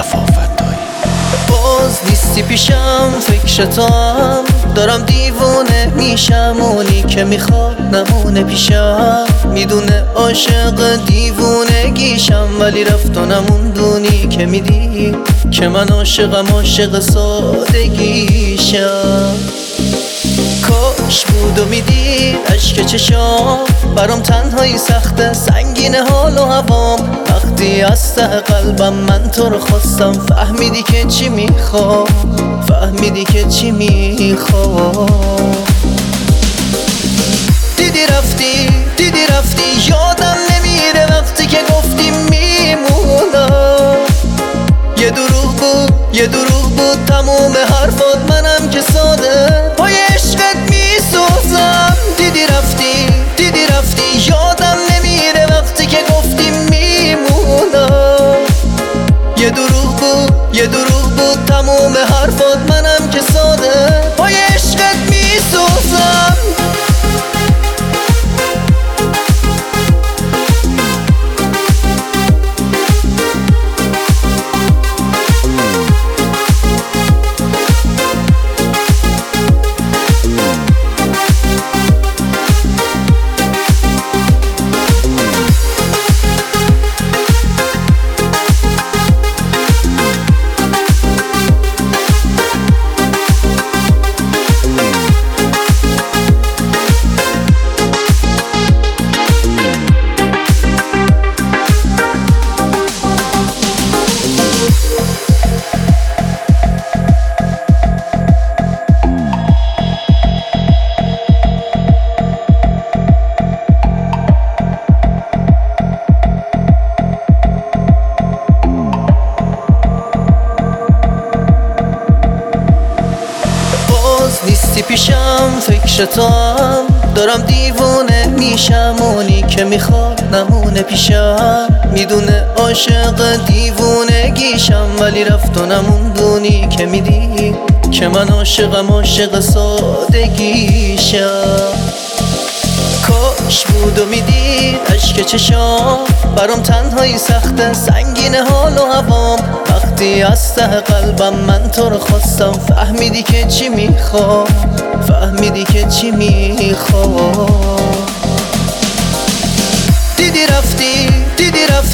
باز نیستی پیشم، فکر تو هم دارم دیوونه میشم. اونی که میخواد نمونه پیشم، میدونه عاشق دیوونگیشم، ولی رفت و نموندونی که میدی که من عاشق سادگیشم. کاش بود و میدید اشک چشام، برام تنهایی سخته سنگین حال و هوام. وقتی از ته قلبم من تو رو خواستم، فهمیدی که چی میخوام، فهمیدی که چی میخوام. دیدی رفتی یادم نمیره وقتی که گفتی میمونم. یه دروغ بود تموم حرفات، منم که ساده پای عشقت میسوزم. دیدی رفتی یادم نمیره وقتی که گفتی میمونم. یه دروغ بود تموم حرفات، منم که ساده پای عشقت میسوزم. نیستی پیشم، فکر تو هم دارم دیوونه میشم. اونی که میخواد نمونه پیشم، میدونه عاشق دیوونگیشم، ولی رفت و نموندونی که میدی که من عاشق سادگیشم. کاش بود و میدید اشک چشام، برام تنهایی سخته سنگین حال و هوام. وقتی از ته قلبم من تو رو خواستم، فهمیدی که چی میخوام، فهمیدی که چی میخوام. دیدی رفتی